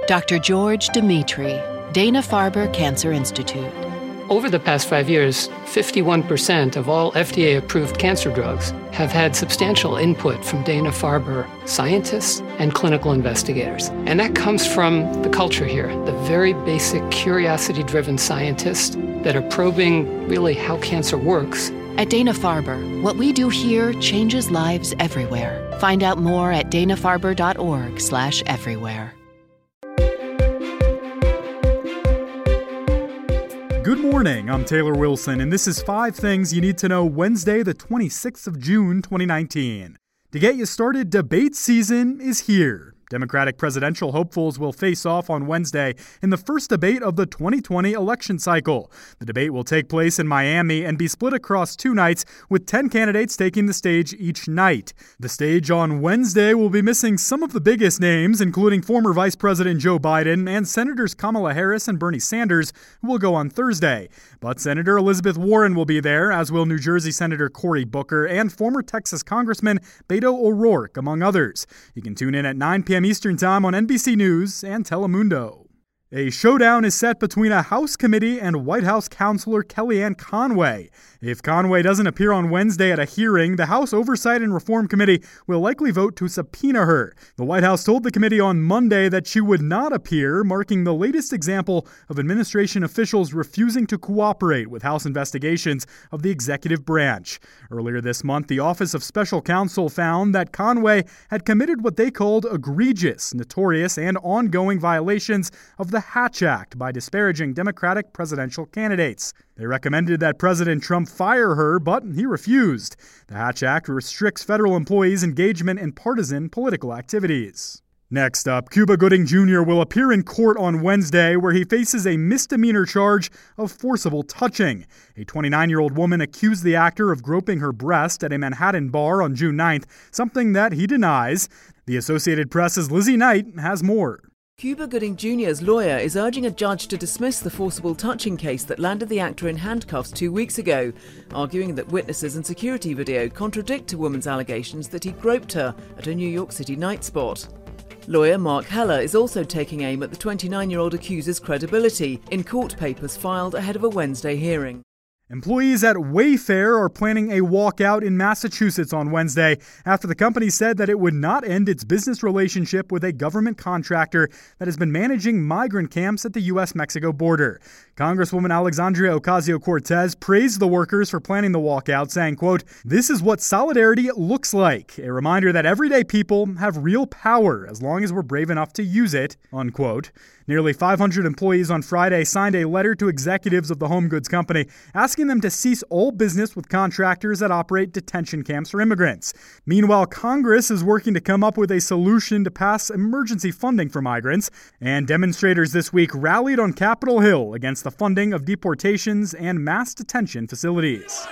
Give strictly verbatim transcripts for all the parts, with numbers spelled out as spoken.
Doctor George Dimitri, Dana-Farber Cancer Institute. Over the past five years, fifty-one percent of all F D A-approved cancer drugs have had substantial input from Dana-Farber scientists and clinical investigators. And that comes from the culture here, the very basic curiosity-driven scientists that are probing really how cancer works. At Dana-Farber, what we do here changes lives everywhere. Find out more at dana farber dot org slash everywhere. Good morning, I'm Taylor Wilson, and this is five Things You Need to Know Wednesday, the twenty-sixth of June, twenty nineteen. To get you started, debate season is here. Democratic presidential hopefuls will face off on Wednesday in the first debate of the twenty twenty election cycle. The debate will take place in Miami and be split across two nights, with ten candidates taking the stage each night. The stage on Wednesday will be missing some of the biggest names, including former Vice President Joe Biden and Senators Kamala Harris and Bernie Sanders, who will go on Thursday. But Senator Elizabeth Warren will be there, as will New Jersey Senator Cory Booker and former Texas Congressman Beto O'Rourke, among others. You can tune in at nine p.m. Eastern Time on N B C News and Telemundo. A showdown is set between a House committee and White House counselor Kellyanne Conway. If Conway doesn't appear on Wednesday at a hearing, the House Oversight and Reform Committee will likely vote to subpoena her. The White House told the committee on Monday that she would not appear, marking the latest example of administration officials refusing to cooperate with House investigations of the executive branch. Earlier this month, the Office of Special Counsel found that Conway had committed what they called egregious, notorious, and ongoing violations of the Hatch Act by disparaging Democratic presidential candidates. They recommended that President Trump fire her, but he refused. The Hatch Act restricts federal employees' engagement in partisan political activities. Next up, Cuba Gooding Junior will appear in court on Wednesday, where he faces a misdemeanor charge of forcible touching. A twenty-nine-year-old woman accused the actor of groping her breast at a Manhattan bar on June ninth, something that he denies. The Associated Press's Lizzie Knight has more. Cuba Gooding Junior's lawyer is urging a judge to dismiss the forcible touching case that landed the actor in handcuffs two weeks ago, arguing that witnesses and security video contradict the woman's allegations that he groped her at a New York City night spot. Lawyer Mark Heller is also taking aim at the twenty-nine-year-old accuser's credibility in court papers filed ahead of a Wednesday hearing. Employees at Wayfair are planning a walkout in Massachusetts on Wednesday after the company said that it would not end its business relationship with a government contractor that has been managing migrant camps at the U S Mexico border. Congresswoman Alexandria Ocasio-Cortez praised the workers for planning the walkout, saying, quote, "This is what solidarity looks like, a reminder that everyday people have real power as long as we're brave enough to use it," unquote. Nearly five hundred employees on Friday signed a letter to executives of the home goods company asking them to cease all business with contractors that operate detention camps for immigrants. Meanwhile, Congress is working to come up with a solution to pass emergency funding for migrants, and demonstrators this week rallied on Capitol Hill against the funding of deportations and mass detention facilities.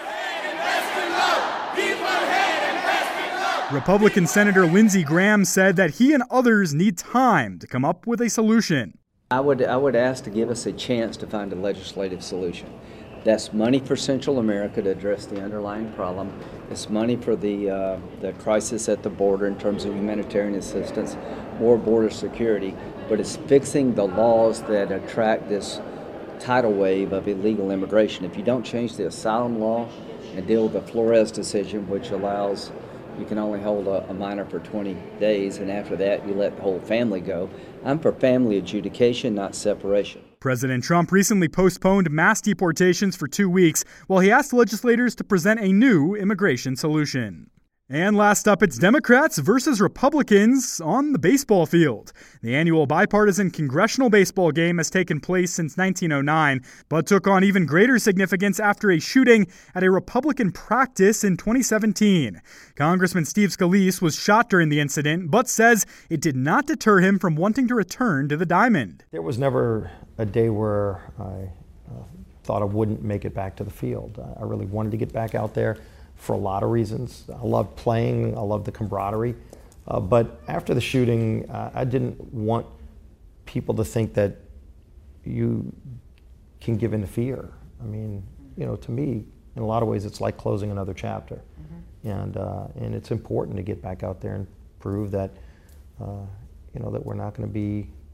Republican Senator Lindsey Graham said that he and others need time to come up with a solution. I would I would ask to give us a chance to find a legislative solution. That's money for Central America to address the underlying problem. It's money for the uh, the crisis at the border in terms of humanitarian assistance, more border security. But it's fixing the laws that attract this tidal wave of illegal immigration. If you don't change the asylum law and deal with the Flores decision, which allows you can only hold a, a minor for twenty days, and after that you let the whole family go. I'm for family adjudication, not separation. President Trump recently postponed mass deportations for two weeks while he asked legislators to present a new immigration solution. And last up, it's Democrats versus Republicans on the baseball field. The annual bipartisan congressional baseball game has taken place since nineteen oh nine, but took on even greater significance after a shooting at a Republican practice in twenty seventeen. Congressman Steve Scalise was shot during the incident, but says it did not deter him from wanting to return to the diamond. There was never a day where I uh, thought I wouldn't make it back to the field. I really wanted to get back out there for a lot of reasons. I loved playing, I loved the camaraderie. Uh, but after the shooting, uh, I didn't want people to think that you can give in to fear. I mean, you know, to me, in a lot of ways, it's like closing another chapter. Mm-hmm. And uh, and it's important to get back out there and prove that, uh, you know, that we're not going to be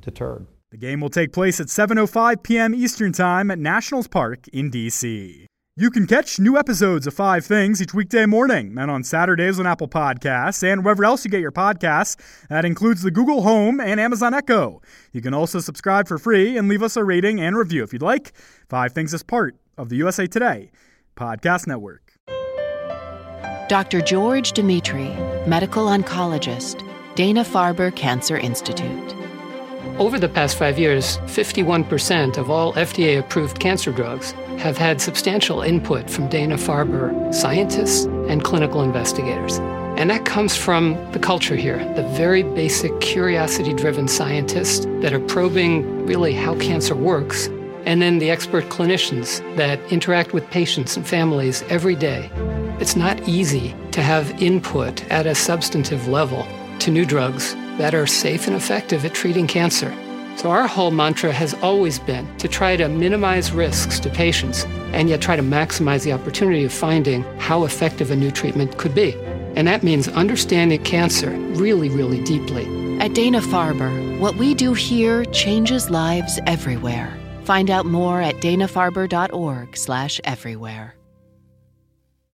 deterred. The game will take place at seven oh five p.m. Eastern Time at Nationals Park in D C You can catch new episodes of Five Things each weekday morning and on Saturdays on Apple Podcasts and wherever else you get your podcasts. That includes the Google Home and Amazon Echo. You can also subscribe for free and leave us a rating and review if you'd like. Five Things is part of the U S A Today Podcast Network. Doctor George Dimitri, medical oncologist, Dana-Farber Cancer Institute. Over the past five years, fifty-one percent of all F D A-approved cancer drugs have had substantial input from Dana-Farber scientists and clinical investigators. And that comes from the culture here, the very basic curiosity-driven scientists that are probing really how cancer works, and then the expert clinicians that interact with patients and families every day. It's not easy to have input at a substantive level to new drugs that are safe and effective at treating cancer. So our whole mantra has always been to try to minimize risks to patients and yet try to maximize the opportunity of finding how effective a new treatment could be. And that means understanding cancer really, really deeply. At Dana-Farber, what we do here changes lives everywhere. Find out more at dana farber dot org slash everywhere.